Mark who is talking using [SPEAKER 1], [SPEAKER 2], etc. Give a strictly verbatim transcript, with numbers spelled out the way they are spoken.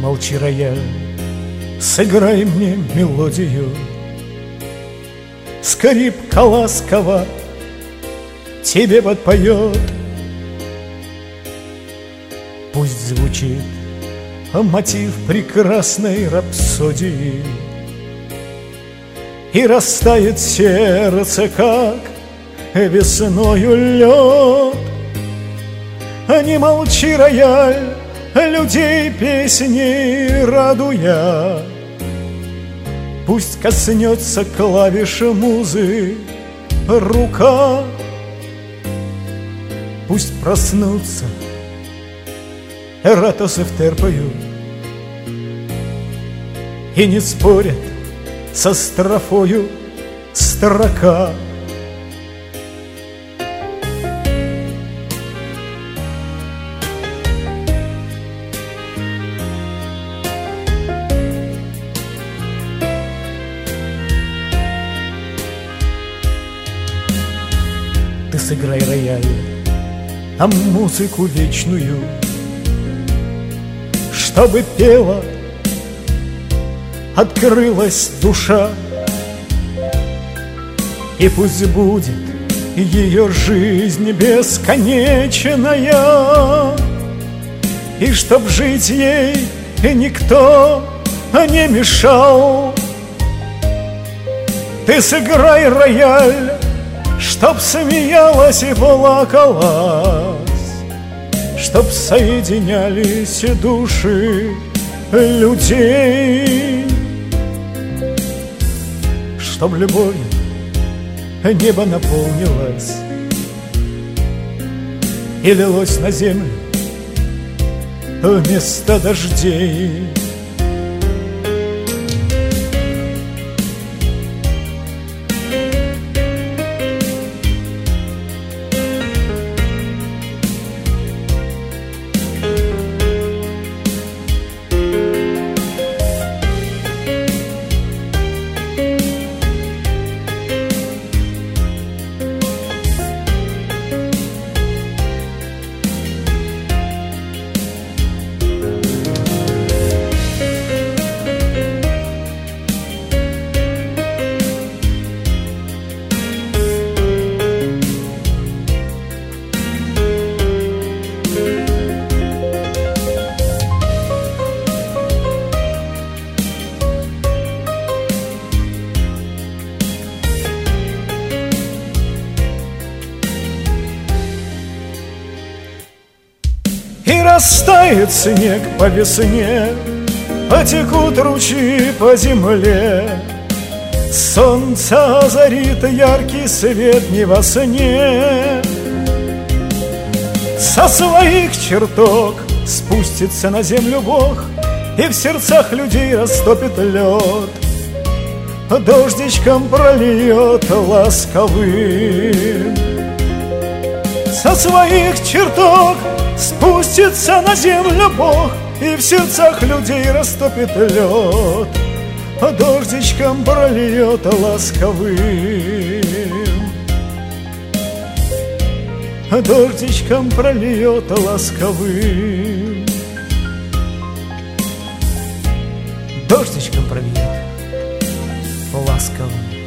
[SPEAKER 1] Молчи, рояль, сыграй мне мелодию. Скрипка ласково тебе подпоет. Пусть звучит мотив прекрасной рапсодии, и растает сердце, как весною лед. Не молчи, рояль, людей песней радуя. Пусть коснется клавиш музы рука. Пусть проснутся Эратос и Фтерпою и не спорят со строфою строка. Ты сыграй, рояль, а музыку вечную, чтобы пела, открылась душа. И пусть будет ее жизнь бесконечная, и чтоб жить ей никто не мешал. Ты сыграй, рояль, чтоб смеялась и плакалась, чтоб соединялись души людей, чтоб любовью небо наполнилось и лилось на землю вместо дождей. И растает снег по весне, потекут ручьи по земле. Солнце озарит яркий свет не во сне. Со своих чертог спустится на землю Бог, и в сердцах людей растопит лед, дождичком прольет ласковым. Со своих чертог спустится на землю Бог, и в сердцах людей растопит лед, дождичком прольет ласковым. Дождичком прольет ласковым. Дождичком прольет ласковым.